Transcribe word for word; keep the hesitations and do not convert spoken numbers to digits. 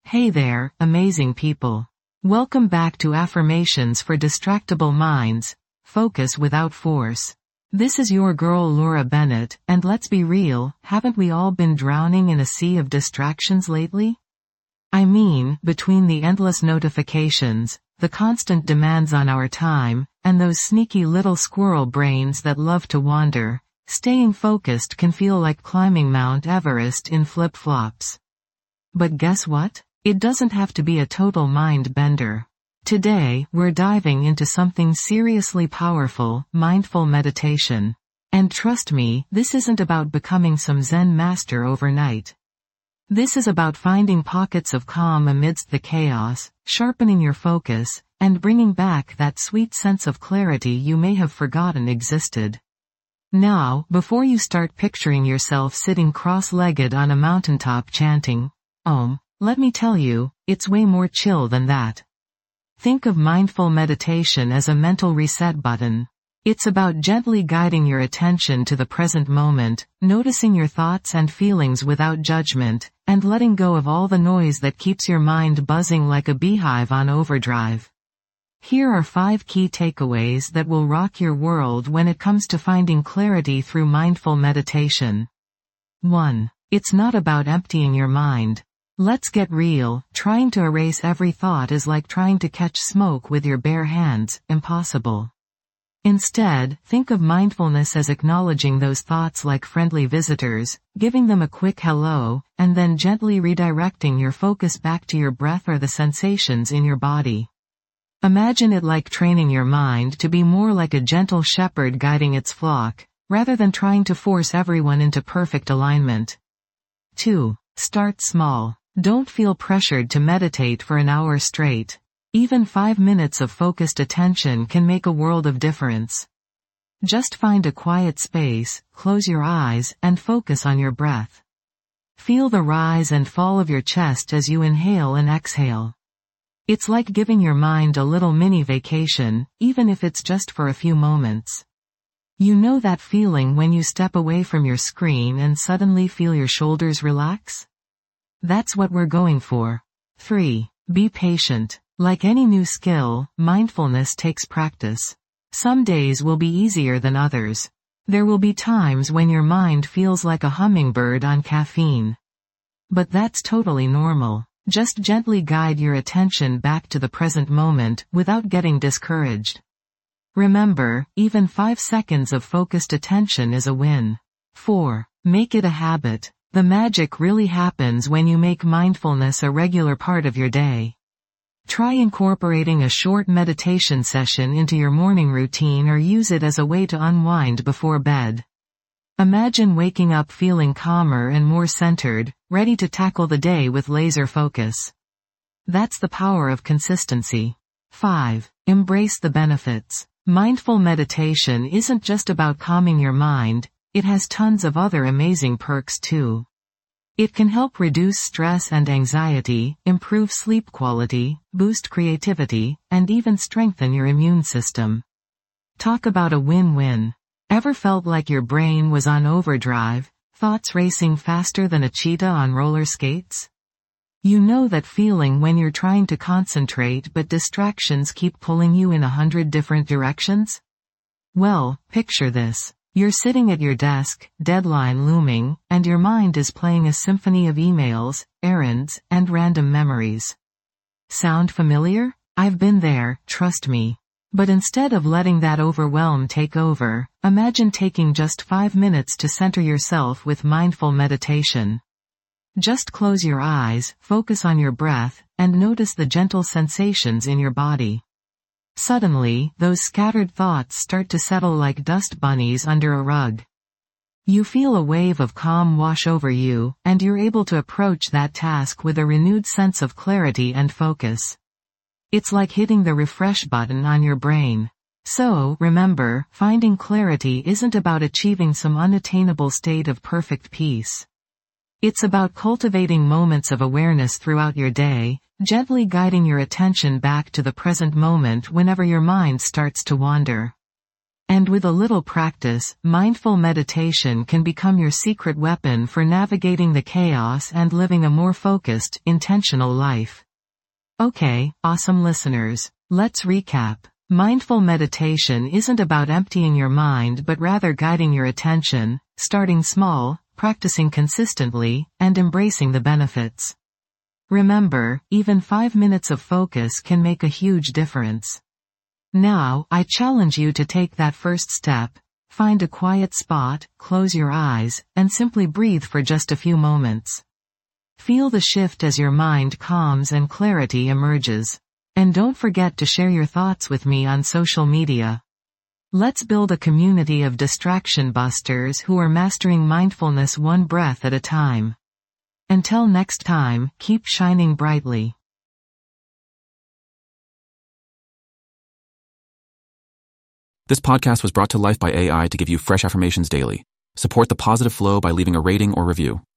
Hey there, amazing people. Welcome back to Affirmations for Distractible Minds, Focus Without Force. This is your girl Laura Bennett, and let's be real, haven't we all been drowning in a sea of distractions lately? I mean, between the endless notifications, the constant demands on our time, and those sneaky little squirrel brains that love to wander, staying focused can feel like climbing Mount Everest in flip-flops. But guess what? It doesn't have to be a total mind bender. Today, we're diving into something seriously powerful, mindful meditation. And trust me, this isn't about becoming some Zen master overnight. This is about finding pockets of calm amidst the chaos, sharpening your focus, and bringing back that sweet sense of clarity you may have forgotten existed. Now, before you start picturing yourself sitting cross-legged on a mountaintop chanting, Om, let me tell you, it's way more chill than that. Think of mindful meditation as a mental reset button. It's about gently guiding your attention to the present moment, noticing your thoughts and feelings without judgment, and letting go of all the noise that keeps your mind buzzing like a beehive on overdrive. Here are five key takeaways that will rock your world when it comes to finding clarity through mindful meditation. one. It's not about emptying your mind. Let's get real, trying to erase every thought is like trying to catch smoke with your bare hands, impossible. Instead, think of mindfulness as acknowledging those thoughts like friendly visitors, giving them a quick hello, and then gently redirecting your focus back to your breath or the sensations in your body. Imagine it like training your mind to be more like a gentle shepherd guiding its flock, rather than trying to force everyone into perfect alignment. two. Start small. Don't feel pressured to meditate for an hour straight. Even five minutes of focused attention can make a world of difference. Just find a quiet space, close your eyes, and focus on your breath. Feel the rise and fall of your chest as you inhale and exhale. It's like giving your mind a little mini vacation, even if it's just for a few moments. You know that feeling when you step away from your screen and suddenly feel your shoulders relax? That's what we're going for. three. Be patient. Like any new skill, mindfulness takes practice. Some days will be easier than others. There will be times when your mind feels like a hummingbird on caffeine. But that's totally normal. Just gently guide your attention back to the present moment without getting discouraged. Remember, even five seconds of focused attention is a win. four. Make it a habit. The magic really happens when you make mindfulness a regular part of your day. Try incorporating a short meditation session into your morning routine or use it as a way to unwind before bed. Imagine waking up feeling calmer and more centered, ready to tackle the day with laser focus. That's the power of consistency. five. Embrace the benefits. Mindful meditation isn't just about calming your mind, it has tons of other amazing perks too. It can help reduce stress and anxiety, improve sleep quality, boost creativity, and even strengthen your immune system. Talk about a win-win. Ever felt like your brain was on overdrive, thoughts racing faster than a cheetah on roller skates? You know that feeling when you're trying to concentrate but distractions keep pulling you in a hundred different directions? Well, picture this. You're sitting at your desk, deadline looming, and your mind is playing a symphony of emails, errands, and random memories. Sound familiar? I've been there, trust me. But instead of letting that overwhelm take over, imagine taking just five minutes to center yourself with mindful meditation. Just close your eyes, focus on your breath, and notice the gentle sensations in your body. Suddenly, those scattered thoughts start to settle like dust bunnies under a rug. You feel a wave of calm wash over you, and you're able to approach that task with a renewed sense of clarity and focus. It's like hitting the refresh button on your brain. So, remember, finding clarity isn't about achieving some unattainable state of perfect peace. It's about cultivating moments of awareness throughout your day, gently guiding your attention back to the present moment whenever your mind starts to wander. And with a little practice, mindful meditation can become your secret weapon for navigating the chaos and living a more focused, intentional life. Okay, awesome listeners. Let's recap. Mindful meditation isn't about emptying your mind but rather guiding your attention, starting small, practicing consistently, and embracing the benefits. Remember, even five minutes of focus can make a huge difference. Now, I challenge you to take that first step. Find a quiet spot, close your eyes, and simply breathe for just a few moments. Feel the shift as your mind calms and clarity emerges. And don't forget to share your thoughts with me on social media. Let's build a community of distraction busters who are mastering mindfulness one breath at a time. Until next time, keep shining brightly. This podcast was brought to life by A I to give you fresh affirmations daily. Support the positive flow by leaving a rating or review.